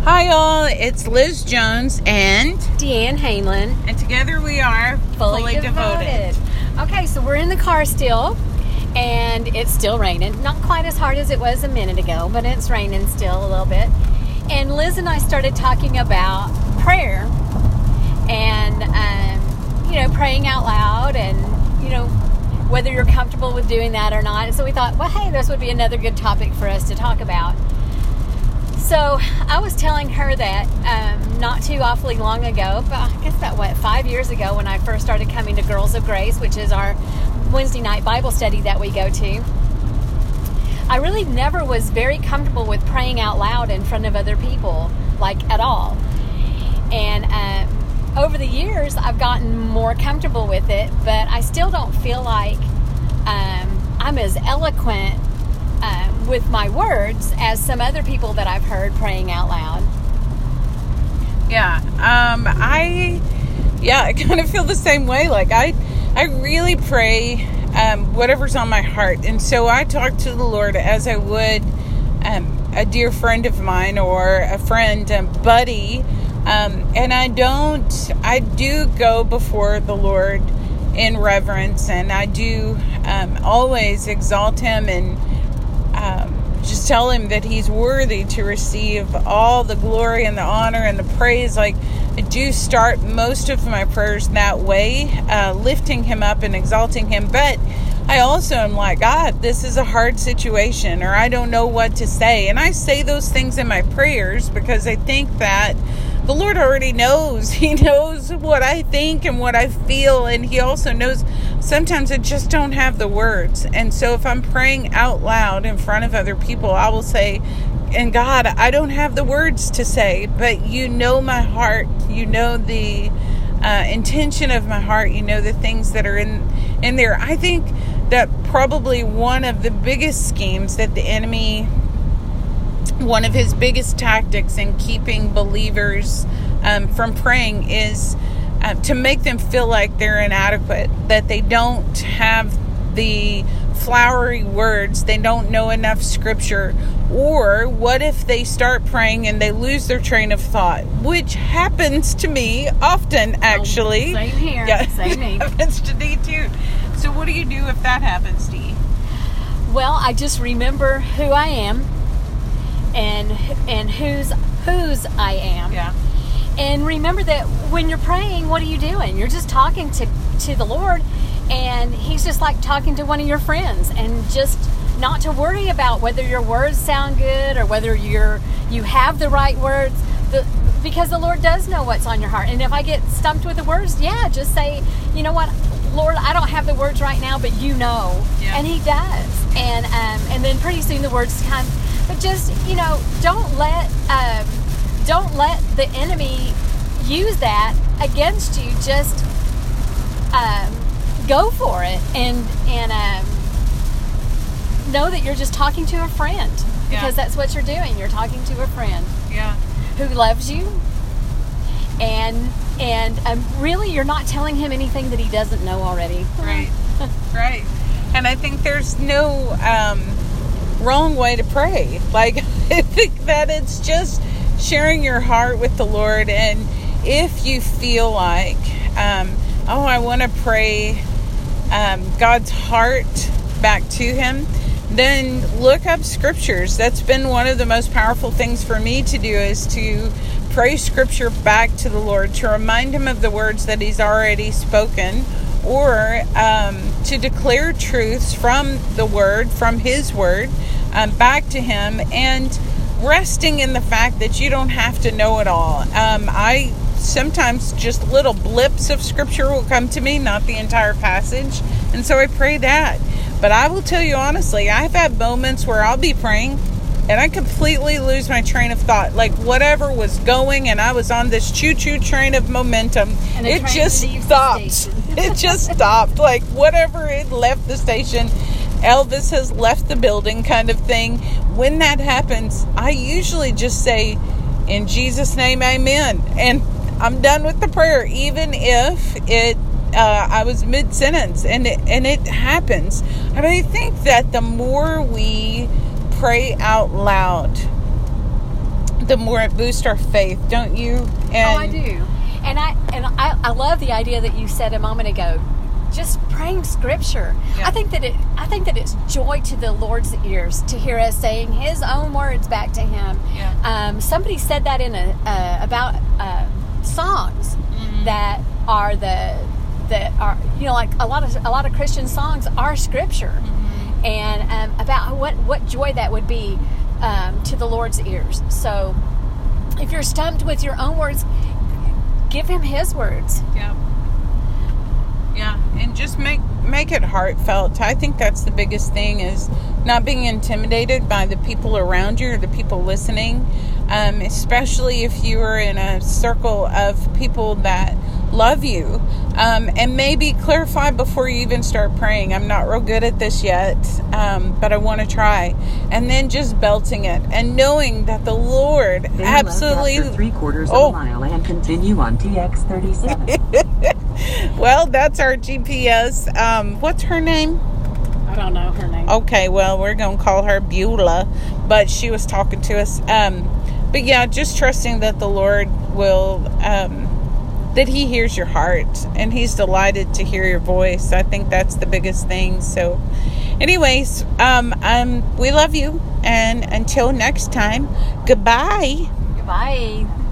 Hi all, it's Liz Jones and Deanne Hanlon. And together we are Fully Devoted. Okay, so we're in the car still, and it's still raining. Not quite as hard as it was a minute ago, but it's raining still a little bit. And Liz and I started talking about prayer and, praying out loud and, whether you're comfortable with doing that or not. And so we thought, well, hey, this would be another good topic for us to talk about. So I was telling her that not too awfully long ago, but I guess about 5 years ago, when I first started coming to Girls of Grace, which is our Wednesday night Bible study that we go to, I really never was very comfortable with praying out loud in front of other people, like at all. And over the years, I've gotten more comfortable with it, but I still don't feel like I'm as eloquent with my words as some other people that I've heard praying out loud. I kind of feel the same way. Like I really pray whatever's on my heart, and so I talk to the Lord as I would a dear friend of mine or a friend, buddy, and I do go before the Lord in reverence, and I do always exalt Him and just tell Him that He's worthy to receive all the glory and the honor and the praise. Like, I do start most of my prayers that way, lifting Him up and exalting Him. But I also am like, God, this is a hard situation, or I don't know what to say. And I say those things in my prayers because I think that the Lord already knows. He knows what I think and what I feel. And He also knows sometimes I just don't have the words. And so if I'm praying out loud in front of other people, I will say, and God, I don't have the words to say, but You know my heart. You know the intention of my heart. You know the things that are in there. I think that probably one of the biggest schemes that the enemy, one of his biggest tactics in keeping believers from praying is to make them feel like they're inadequate, that they don't have the flowery words, they don't know enough scripture. Or what if they start praying and they lose their train of thought, which happens to me often, actually. Same here. Yeah, same me. Happens to Dee too. So what do you do if that happens, Dee? Well, I just remember who I am and whose I am. Yeah. And remember that when you're praying, what are you doing? You're just talking to the Lord, and He's just like talking to one of your friends, and just not to worry about whether your words sound good or whether you have the right words, because the Lord does know what's on your heart. And if I get stumped with the words, just say, you know what, Lord, I don't have the words right now, but You know. Yeah. And He does. And then pretty soon the words come. But just, don't let the enemy use that against you. Just go for it and know that you're just talking to a friend, because that's what you're doing. You're talking to a friend who loves you, and really you're not telling him anything that he doesn't know already. Right. Right. And I think there's no wrong way to pray. Like, I think that it's just sharing your heart with the Lord. And if you feel like, I want to pray God's heart back to Him, then look up scriptures. That's been one of the most powerful things for me to do, is to pray scripture back to the Lord, to remind Him of the words that He's already spoken, or to declare truths from the Word, from His Word, back to Him, and resting in the fact that you don't have to know it all. I sometimes just little blips of scripture will come to me, not the entire passage, and so I pray that. But I will tell you honestly, I've had moments where I'll be praying and I completely lose my train of thought. Like, whatever was going, and I was on this choo-choo train of momentum, it just stopped. It just stopped. Like, whatever, it left the station. Elvis has left the building, kind of thing. When that happens, I usually just say, in Jesus' name, amen. And I'm done with the prayer, even if I was mid-sentence, and it happens. I mean, I think that the more we pray out loud, the more it boosts our faith, don't you? And I do. And I love the idea that you said a moment ago. Just praying Scripture. Yeah. I think that it's joy to the Lord's ears to hear us saying His own words back to Him. Yeah. Somebody said that in about songs that are like a lot of Christian songs are Scripture, and about what joy that would be to the Lord's ears. So if you're stumped with your own words, give Him His words. Yeah. Yeah, and just make it heartfelt. I think that's the biggest thing, is not being intimidated by the people around you or the people listening, especially if you are in a circle of people that love you. And maybe clarify before you even start praying. I'm not real good at this yet, but I want to try. And then just belting it and knowing that the Lord absolutely... After 3/4 of a mile and continue on TX 37. Well, that's our GPS. What's her name? I don't know her name. Okay, well, we're going to call her Beulah, but she was talking to us. But yeah, just trusting that the Lord will, that He hears your heart, and He's delighted to hear your voice. I think that's the biggest thing. So anyways, we love you, and until next time, goodbye. Goodbye.